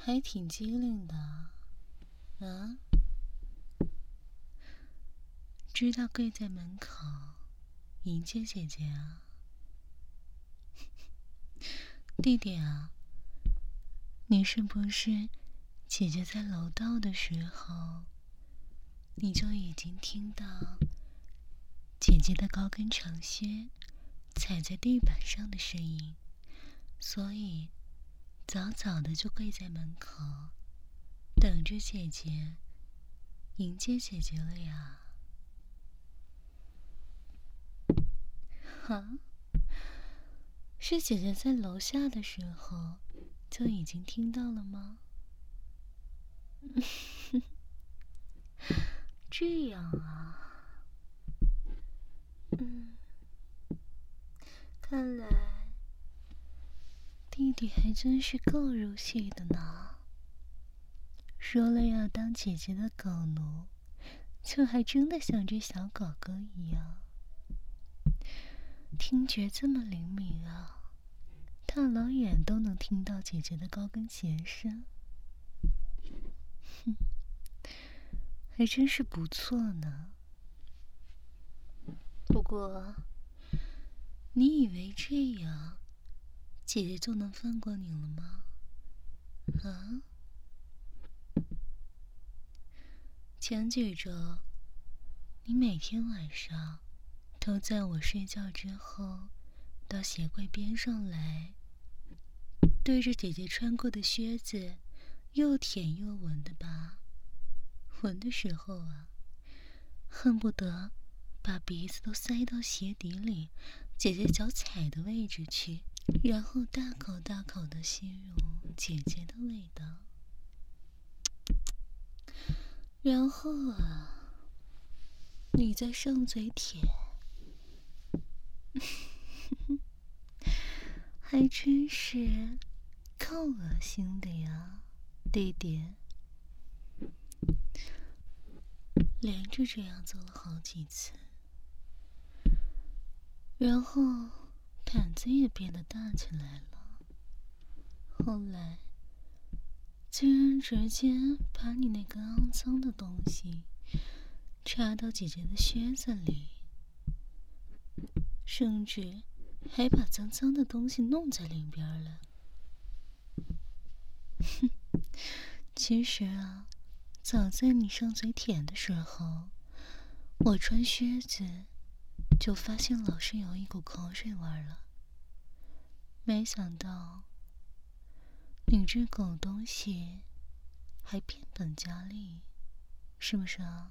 还挺机灵的啊！知道跪在门口迎接姐姐啊？弟弟啊，你是不是姐姐在楼道的时候，你就已经听到姐姐的高跟长靴踩在地板上的声音，所以早早的就跪在门口等着姐姐迎接姐姐了呀？哈？是姐姐在楼下的时候就已经听到了吗？这样啊。看来弟弟还真是够入戏的呢。说了要当姐姐的狗奴，就还真的像只小狗狗一样，听觉这么灵敏啊，大老远都能听到姐姐的高跟鞋声。哼，还真是不错呢。不过，你以为这样姐姐就能放过你了吗？啊？前几周，你每天晚上都在我睡觉之后到鞋柜边上来，对着姐姐穿过的靴子又舔又闻的吧？闻的时候啊，恨不得把鼻子都塞到鞋底里姐姐脚踩的位置去，然后大口大口的吸入姐姐的味道。然后啊，你再上嘴舔，还真是够恶心的呀，弟弟。连着这样做了好几次，然后胆子也变得大起来了。后来竟然直接把你那个肮脏的东西插到姐姐的靴子里，甚至还把脏脏的东西弄在里边了。哼，其实啊，早在你上嘴舔的时候，我穿靴子就发现老是有一股口水味了。没想到你这狗东西还变本加厉，是不是啊？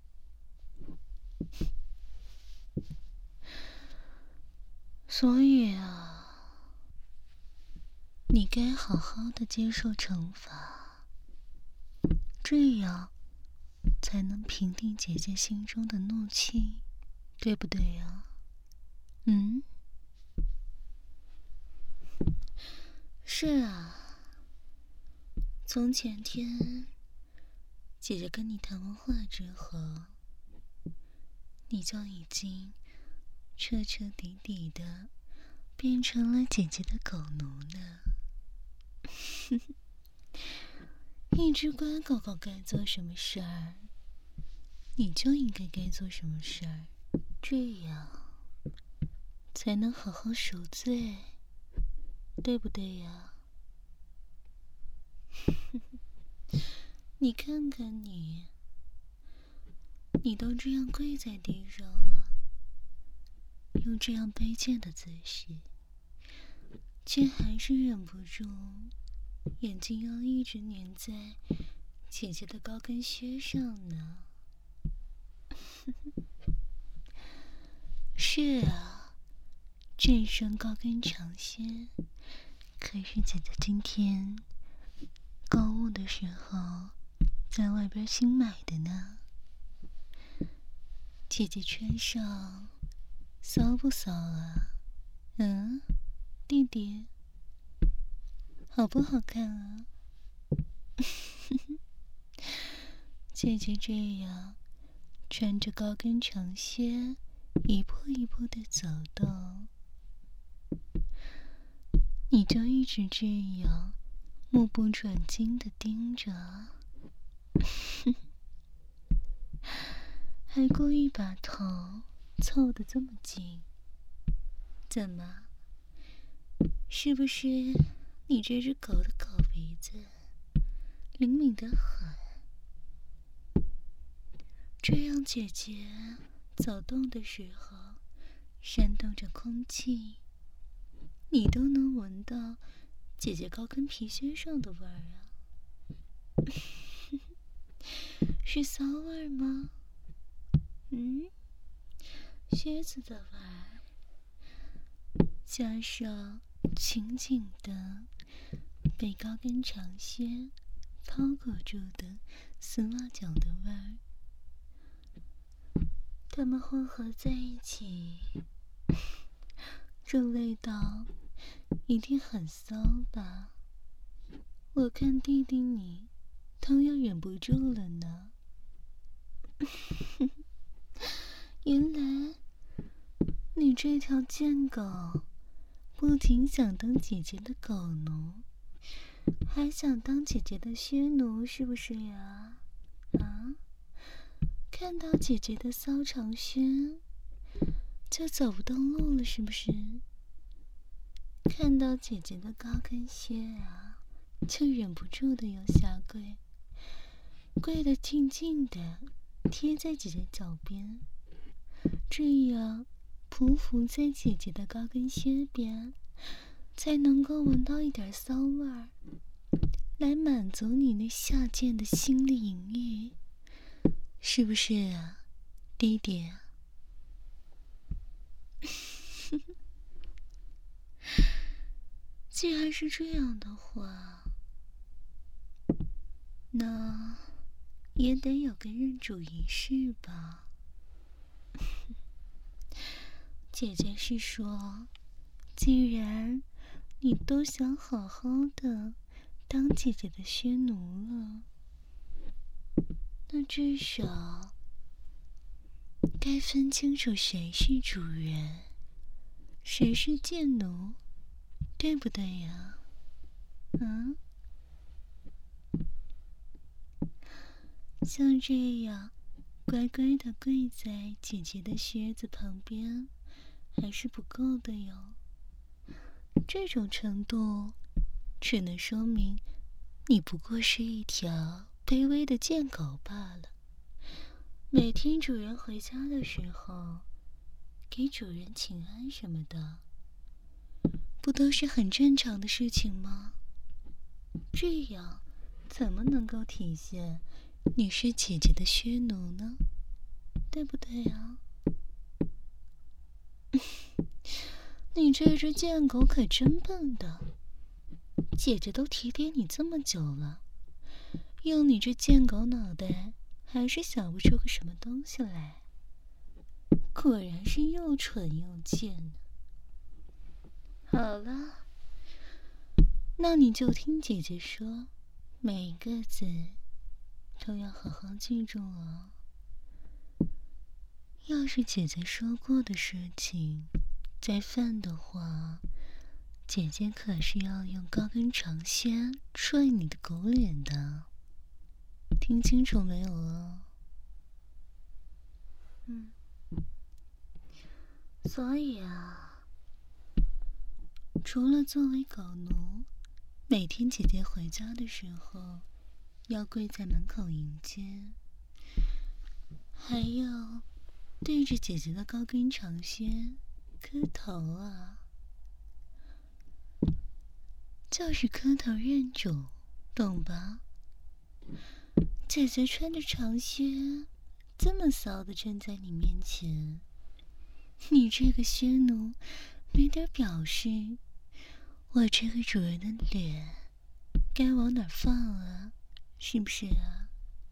所以啊，你该好好的接受惩罚，这样才能平定姐姐心中的怒气，对不对呀？嗯？是啊，从前天姐姐跟你谈完话之后，你就已经彻彻底底的变成了姐姐的狗奴呢。一只乖狗狗该做什么事儿，你就应该做什么事儿，这样才能好好赎罪，对不对呀？你看看你，你都这样跪在地上了，用这样卑贱的姿势，却还是忍不住眼睛要一直粘在姐姐的高跟靴上呢。是啊，这双高跟长靴可是姐姐今天购物的时候在外边新买的呢。姐姐穿上骚不骚啊？嗯，弟弟，好不好看啊？姐姐这样穿着高跟长靴一步一步的走动，你就一直这样目不转睛地盯着，还故意把头凑得这么近。怎么？是不是你这只狗的狗鼻子灵敏得很？这样姐姐走动的时候煽动着空气，你都能闻到姐姐高跟皮靴上的味儿啊。是骚味吗？靴子的味儿，加上紧紧的被高跟长靴包裹住的丝袜脚的味儿，它们混合在一起，这味道一定很骚吧？我看弟弟你都要忍不住了呢。原来你这条贱狗不仅想当姐姐的狗奴，还想当姐姐的靴奴，是不是呀？啊？看到姐姐的骚长靴就走不动路了，是不是？看到姐姐的高跟靴啊，就忍不住的要下跪，跪得静静的贴在姐姐脚边，这样匍匐在姐姐的高跟靴边，才能够闻到一点骚味儿，来满足你那下贱的心理淫欲，是不是啊，弟弟？既然是这样的话，那也得有个认主仪式吧。姐姐是说，既然你都想好好的当姐姐的靴奴了，那至少该分清楚谁是主人，谁是贱奴，对不对呀？像这样乖乖的跪在姐姐的靴子旁边还是不够的哟。这种程度只能说明你不过是一条卑微的贱狗罢了。每天主人回家的时候给主人请安什么的，不都是很正常的事情吗？这样怎么能够体现你是姐姐的靴奴呢？对不对啊？你这只贱狗可真笨的，姐姐都提点你这么久了，用你这贱狗脑袋还是想不出个什么东西来，果然是又蠢又贱呢。好了，那你就听姐姐说，每一个字都要好好记住哦。要是姐姐说过的事情再犯的话，姐姐可是要用高跟长靴踹你的狗脸的，听清楚没有啊？所以啊，除了作为狗奴，每天姐姐回家的时候要跪在门口迎接，还要对着姐姐的高跟长靴磕头啊，就是磕头认主，懂吧？姐姐穿着长靴这么骚的站在你面前，你这个靴奴没点表示我这个主人的脸该往哪放啊？是不是啊？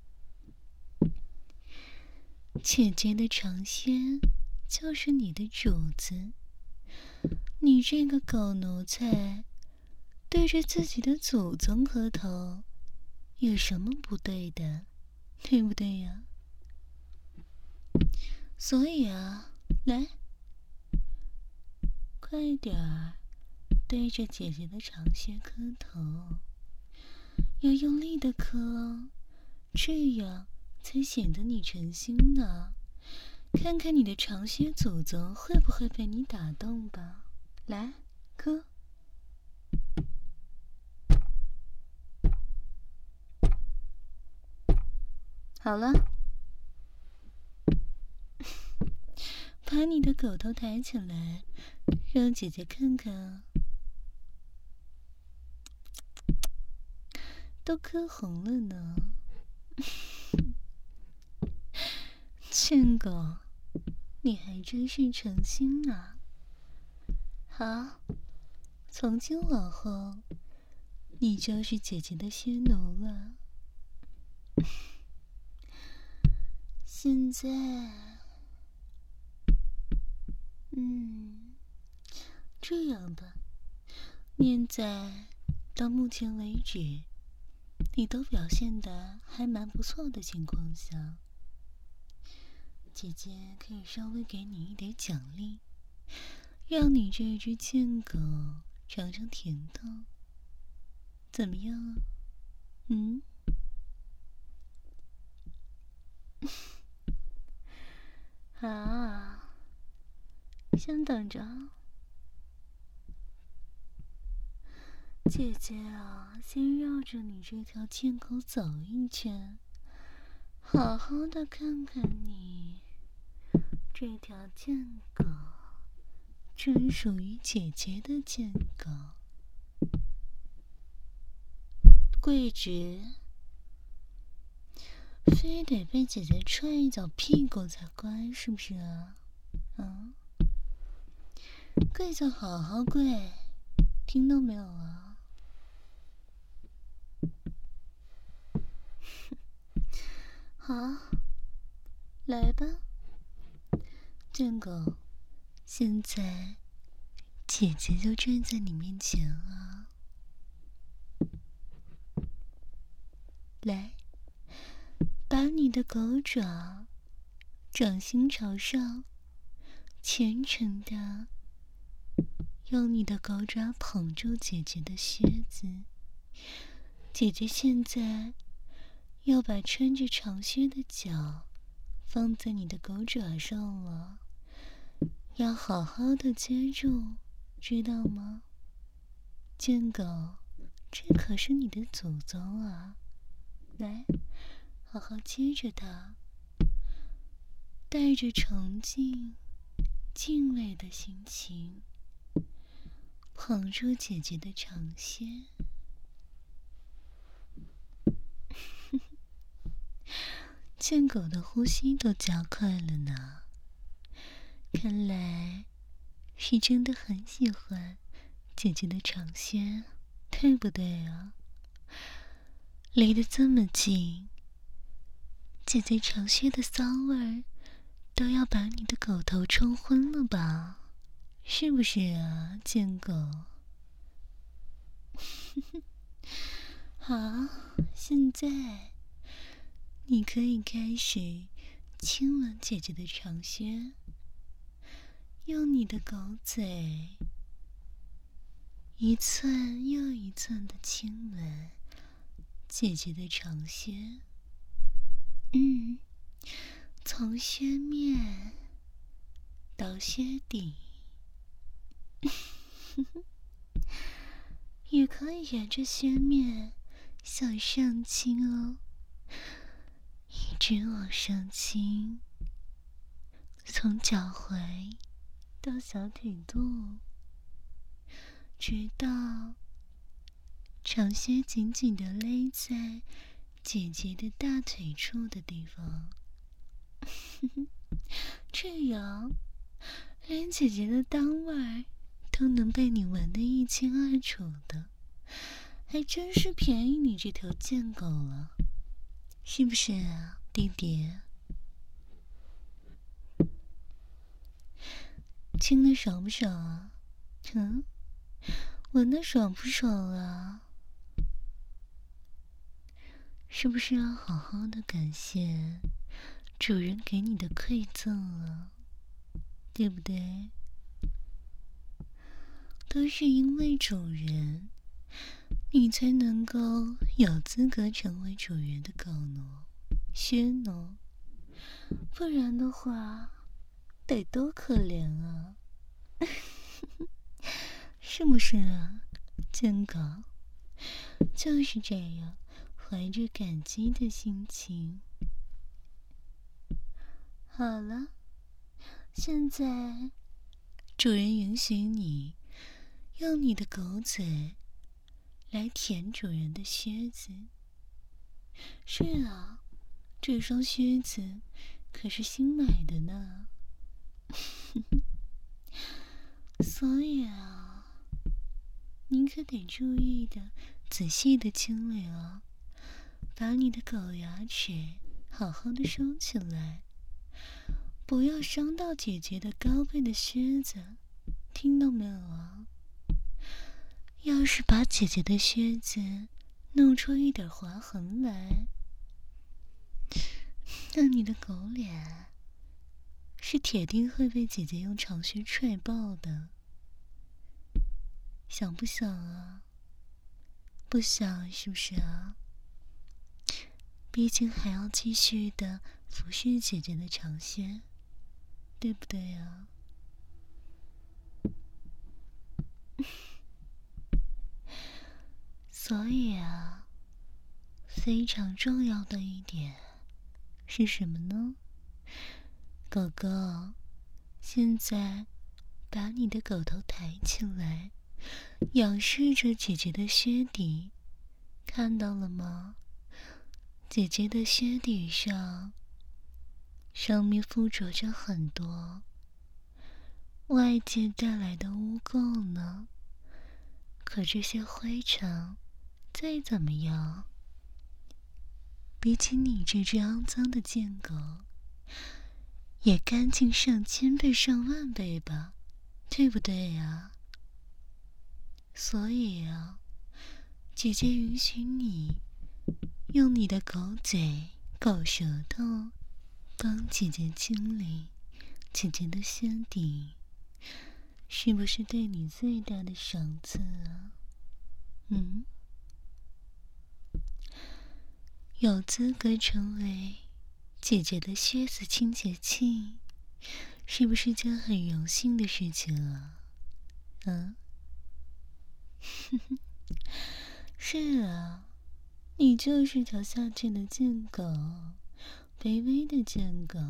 姐姐的长靴就是你的主子，你这个狗奴才对着自己的祖宗磕头，有什么不对的？对不对呀？所以啊，来，快点儿对着姐姐的长靴磕头， 要用力的磕哦，这样才显得你诚心呢。看看你的长靴祖宗会不会被你打动吧。来，磕。好了，把你的狗头抬起来，让姐姐看看啊。都磕红了呢。贱狗，你还真是诚心啊。好，从今往后，你就是姐姐的靴奴了。现在，这样吧，念在到目前为止你都表现得还蛮不错的情况下，姐姐可以稍微给你一点奖励，让你这只贱狗尝尝甜头，怎么样啊？好，先等着。姐姐啊，先绕着你这条贱狗走一圈，好好的看看你这条贱狗，专属于姐姐的贱狗。跪直，非得被姐姐踹一脚屁股才乖，是不是啊？跪就好好跪，听到没有啊？好，来吧，贱狗，现在姐姐就站在你面前了。来，把你的狗爪掌心朝上，虔诚的用你的狗爪捧住姐姐的靴子。姐姐现在要把穿着长靴的脚放在你的狗爪上了，要好好的接住，知道吗？贱狗，这可是你的祖宗啊！来，好好接着它，带着崇敬、敬畏的心情，捧住姐姐的长靴。贱狗的呼吸都加快了呢，看来是真的很喜欢姐姐的长靴，对不对啊？离得这么近，姐姐长靴的骚味儿都要把你的狗头冲昏了吧？是不是啊，贱狗？好，现在你可以开始亲吻姐姐的长靴，用你的狗嘴一寸又一寸的亲吻姐姐的长靴。从靴面到靴底，也可以沿着靴面向上亲哦，一直往上亲，从脚踝到小腿肚，直到长靴紧紧地勒在姐姐的大腿处的地方。这样连姐姐的裆味都能被你闻得一清二楚的，还真是便宜你这条贱狗了，是不是啊，弟弟？亲得爽不爽啊？闻得爽不爽啊？是不是要好好的感谢主人给你的馈赠啊？对不对？都是因为主人， 你才能够有资格成为主人的狗奴、靴奴，不然的话，得多可怜啊！是不是啊，贱狗？就是这样，怀着感激的心情。好了，现在主人允许你用你的狗嘴来舔主人的靴子。是啊，这双靴子可是新买的呢。所以啊，您可得注意的、仔细的清理哦，把你的狗牙齿好好的收起来，不要伤到姐姐的高贵的靴子，听到没有啊？要是把姐姐的靴子弄出一点划痕来，那你的狗脸是铁定会被姐姐用长靴踹爆的。想不想啊？不想是不是啊？毕竟还要继续的服侍姐姐的长靴，对不对啊？所以啊，非常重要的一点是什么呢？狗狗，现在把你的狗头抬起来，仰视着姐姐的靴底，看到了吗？姐姐的靴底上面附着着很多外界带来的污垢呢。可这些灰尘再怎么样，比起你这只肮脏的贱狗，也干净上千倍上万倍吧，对不对呀？所以啊，姐姐允许你用你的狗嘴、狗舌头帮姐姐清理姐姐的靴底，是不是对你最大的赏赐啊？有资格成为姐姐的靴子清洁器，是不是件很荣幸的事情啊？是啊，你就是条下贱的贱狗，卑微的贱狗。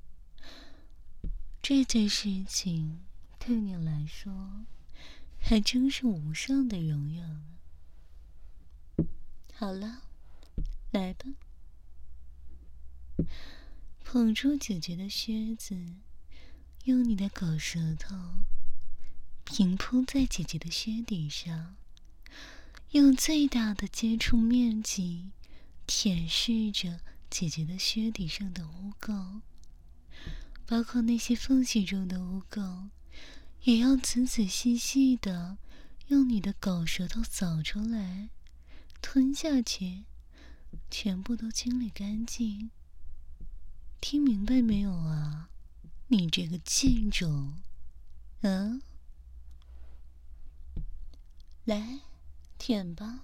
这件事情对你来说还真是无上的荣耀了。好了，来吧，捧住姐姐的靴子，用你的狗舌头平铺在姐姐的靴底上，用最大的接触面积舔舐着姐姐的靴底上的污垢，包括那些缝隙中的污垢，也要仔仔细细的用你的狗舌头扫出来，吞下去，全部都清理干净。听明白没有啊？你这个贱种！来，舔吧。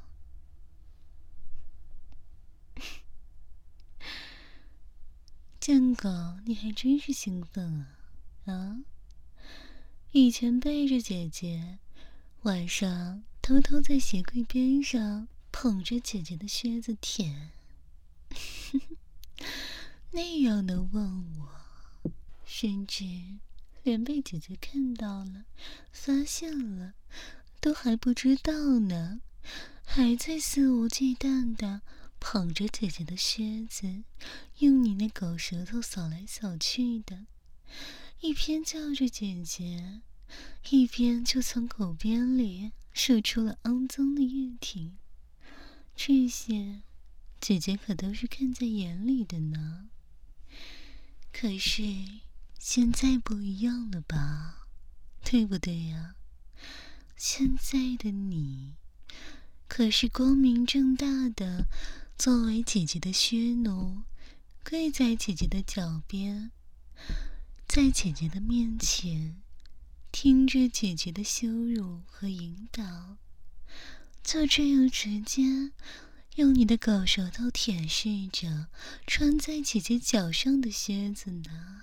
贱狗，你还真是兴奋啊！以前背着姐姐，晚上偷偷在鞋柜边上捧着姐姐的靴子舔，那样的忘我，甚至连被姐姐看到了、发现了，都还不知道呢，还在肆无忌惮的捧着姐姐的靴子，用你那狗舌头扫来扫去的，一边叫着姐姐，一边就从狗边里射出了肮脏的液体。这些姐姐可都是看在眼里的呢。可是现在不一样了吧，对不对呀？现在的你可是光明正大的作为姐姐的靴奴，跪在姐姐的脚边，在姐姐的面前听着姐姐的羞辱和引导， 就这样直接用你的狗舌头舔舐着穿在姐姐脚上的靴子呢。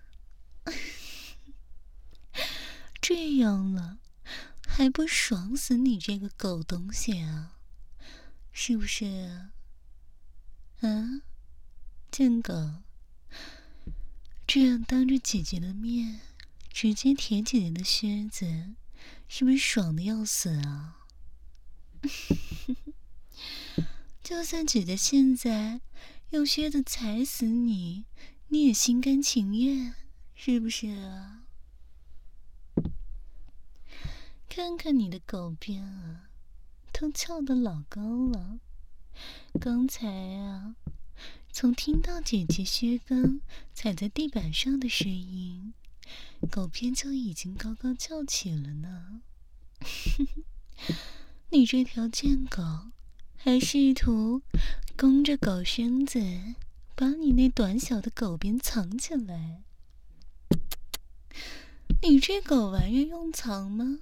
这样了，还不爽死你这个狗东西啊？是不是啊？啊，贱狗，这样当着姐姐的面直接舔姐姐的靴子，是不是爽的要死啊？就算姐姐现在用靴子踩死你，你也心甘情愿，是不是啊？看看你的狗鞭啊，都翘得老高了。刚才啊，从听到姐姐靴跟踩在地板上的声音，狗鞭就已经高高翘起了呢。你这条贱狗，还试图弓着狗身子把你那短小的狗鞭藏起来。你这狗玩意用藏吗？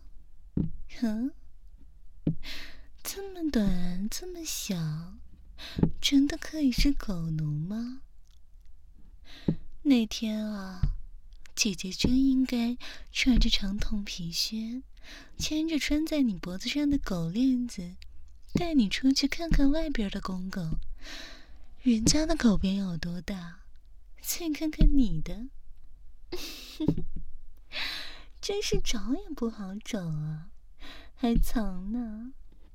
这么短这么小，真的可以是狗奴吗？那天啊，姐姐真应该穿着长筒皮靴，牵着穿在你脖子上的狗链子，带你出去看看外边的公狗。人家的狗鞭有多大，再看看你的。真是找也不好找啊，还藏呢。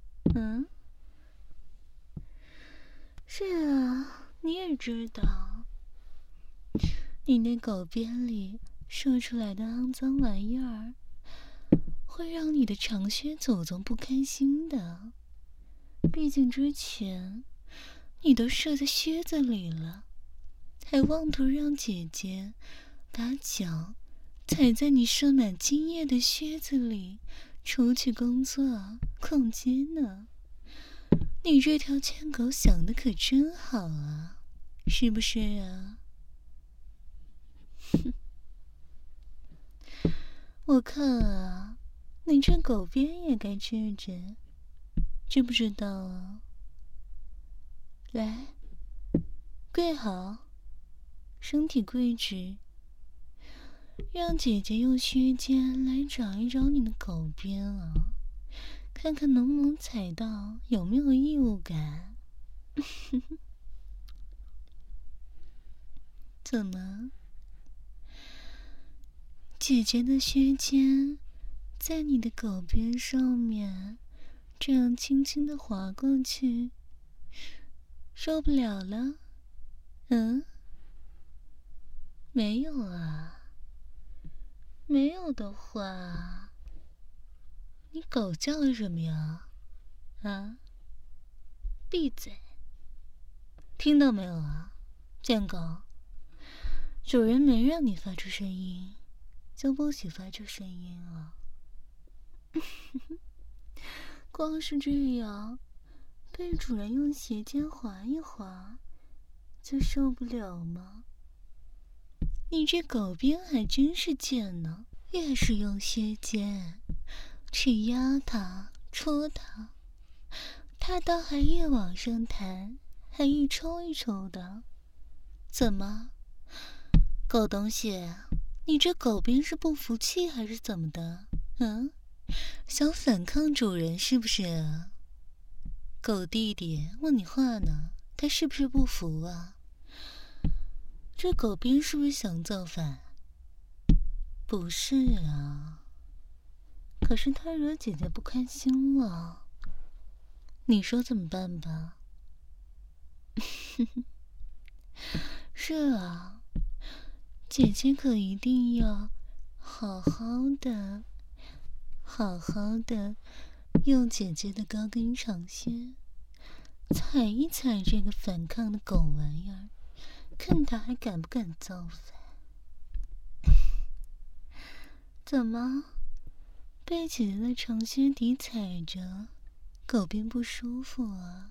是啊，你也知道，你那狗鞭里射出来的肮脏玩意儿，会让你的长靴祖宗不开心的。毕竟之前你都射在靴子里了，还妄图让姐姐把脚踩在你射满精液的靴子里出去工作逛街呢。你这条贱狗想的可真好啊，是不是啊？我看啊，你这狗鞭也该治治，知不知道啊？来，跪好，身体跪直，让姐姐用靴尖来找一找你的狗鞭啊，看看能不能踩到，有没有异物感。怎么？姐姐的靴尖在你的狗鞭上面这样轻轻地划过去，受不了了？没有啊。没有的话，你狗叫什么呀？啊？闭嘴！听到没有啊，贱狗？主人没让你发出声音，就不许发出声音啊！光是这样，被主人用鞋尖划一划，就受不了吗？你这狗鞭还真是贱呢，越是用靴尖去压它、戳它，它倒还越往上弹，还一抽一抽的。怎么，狗东西，你这狗鞭是不服气还是怎么的？想反抗主人是不是？狗弟弟问你话呢，他是不是不服啊？这狗鞭是不是想造反？不是啊，可是他惹姐姐不开心了，你说怎么办吧？是啊，姐姐可一定要好好的用姐姐的高跟长靴踩一踩这个反抗的狗玩意儿，看他还敢不敢造反。怎么，被姐姐的长靴底踩着，狗鞭不舒服啊？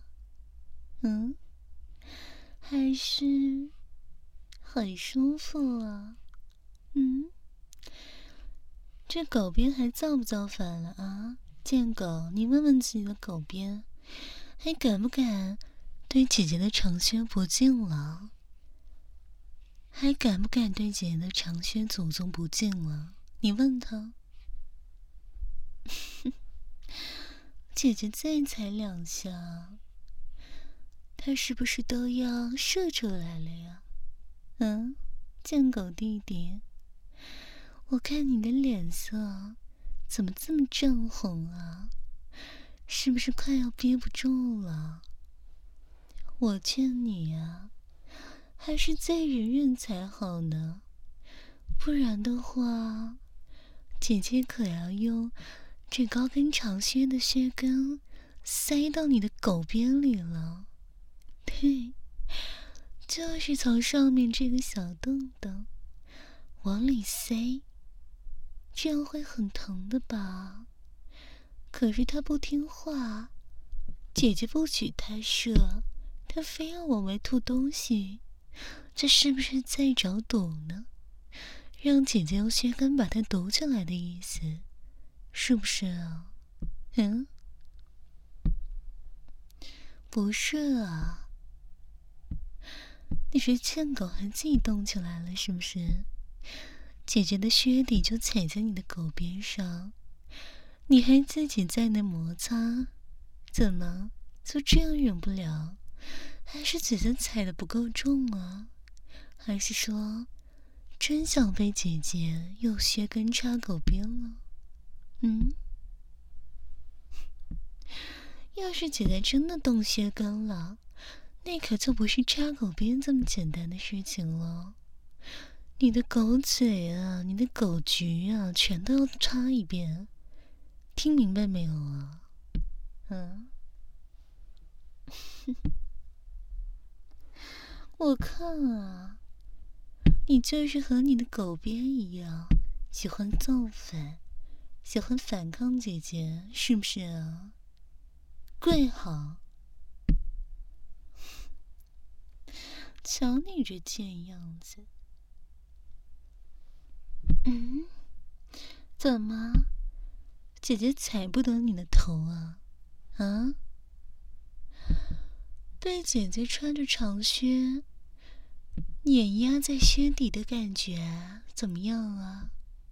还是很舒服啊？这狗鞭还造不造反了啊？ 贱狗，你问问自己的狗鞭，还敢不敢对姐姐的长靴不敬了？还敢不敢对姐姐的长靴祖宗不敬了？你问他。姐姐再踩2下，他是不是都要射出来了呀？贱狗弟弟，我看你的脸色怎么这么涨红啊？是不是快要憋不住了？我劝你啊，还是再忍忍才好呢，不然的话，姐姐可要用这高跟长靴的靴跟塞到你的狗鞭里了。对，就是从上面这个小洞洞往里塞，这样会很疼的吧？可是他不听话，姐姐不许他射，他非要往外吐东西，这是不是在找堵呢？让姐姐用靴跟把它堵起来的意思，是不是啊？不是啊，你是欠狗还自己动起来了是不是？姐姐的靴底就踩在你的狗边上，你还自己在那摩擦，怎么就这样忍不了？还是姐姐踩得不够重啊？还是说真想被姐姐用靴跟插狗边了？要是姐姐真的动靴跟了，那可就不是插狗边这么简单的事情了。你的狗嘴啊，你的狗局啊，全都要插一遍，听明白没有啊？我看啊，你就是和你的狗鞭一样，喜欢造反，喜欢反抗姐姐，是不是啊？跪好！瞧你这贱样子！怎么，姐姐踩不得你的头啊？对姐姐穿着长靴，碾压在靴底的感觉怎么样啊？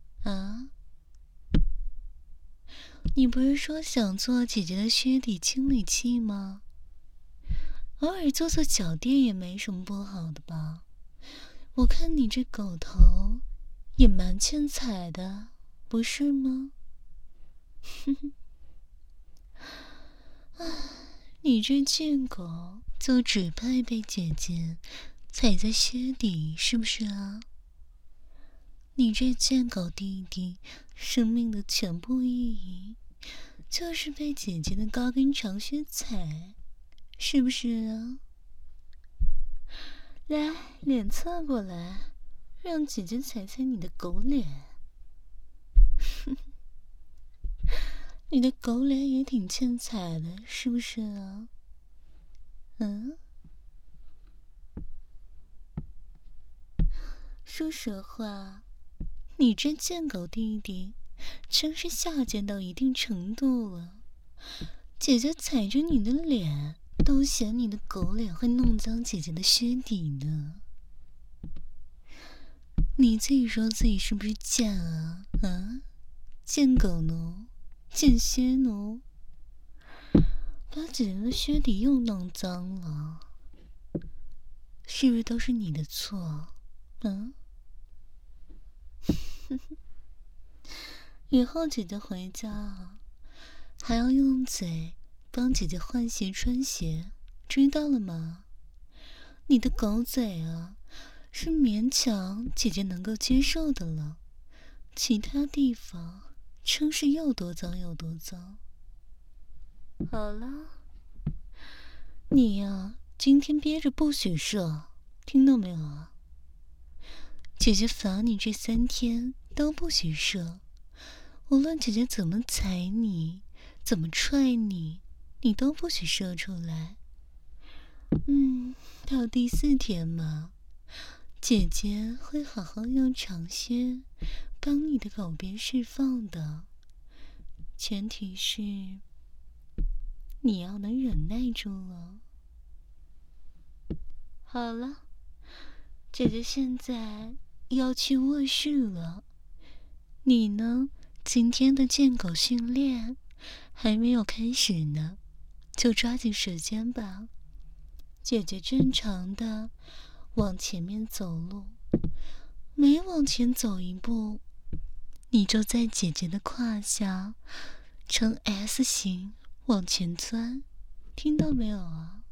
你不是说想做姐姐的靴底清理器吗？偶尔做做脚垫也没什么不好的吧？我看你这狗头也蛮欠踩的，不是吗？你这贱狗就只配被姐姐踩在靴底，是不是啊？你这贱狗弟弟，生命的全部意义就是被姐姐的高跟长靴踩，是不是啊？来，脸侧过来，让姐姐踩踩你的狗脸。你的狗脸也挺欠踩的，是不是啊？说实话，你这贱狗弟弟真是下贱到一定程度了。姐姐踩着你的脸，都嫌你的狗脸会弄脏姐姐的靴底呢。你自己说自己是不是贱啊？贱狗奴，贱靴奴，把姐姐的靴底又弄脏了，是不是都是你的错？以后姐姐回家啊，还要用嘴帮姐姐换鞋穿鞋，知道了吗？你的狗嘴啊，是勉强姐姐能够接受的了，其他地方真是有多脏有多脏。好了，你呀，今天憋着不许射，听到没有啊？姐姐罚你这3天都不许射，无论姐姐怎么踩你，怎么踹你，你都不许射出来。到第4天嘛，姐姐会好好用长靴帮你的狗鞭释放的。 前提是你要能忍耐住了。好了，姐姐现在要去卧室了。你呢？今天的健狗训练还没有开始呢，就抓紧时间吧。姐姐正常的往前面走路，每往前走一步，你就在姐姐的胯下呈 S 型往前钻，听到没有啊？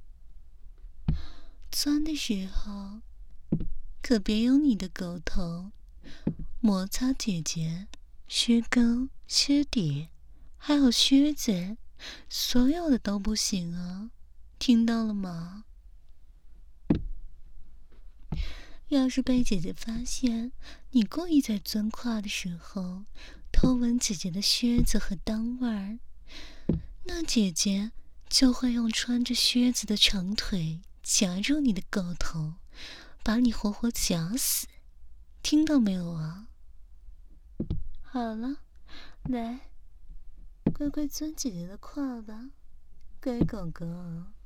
钻的时候可别用你的狗头摩擦姐姐靴跟、靴底还有靴子，所有的都不行啊，听到了吗？要是被姐姐发现你故意在钻胯的时候偷闻姐姐的靴子和裆味儿，那姐姐就会用穿着靴子的长腿夹住你的狗头，把你活活夹死，听到没有啊？好了，来，乖乖钻姐姐的胯吧，乖狗狗。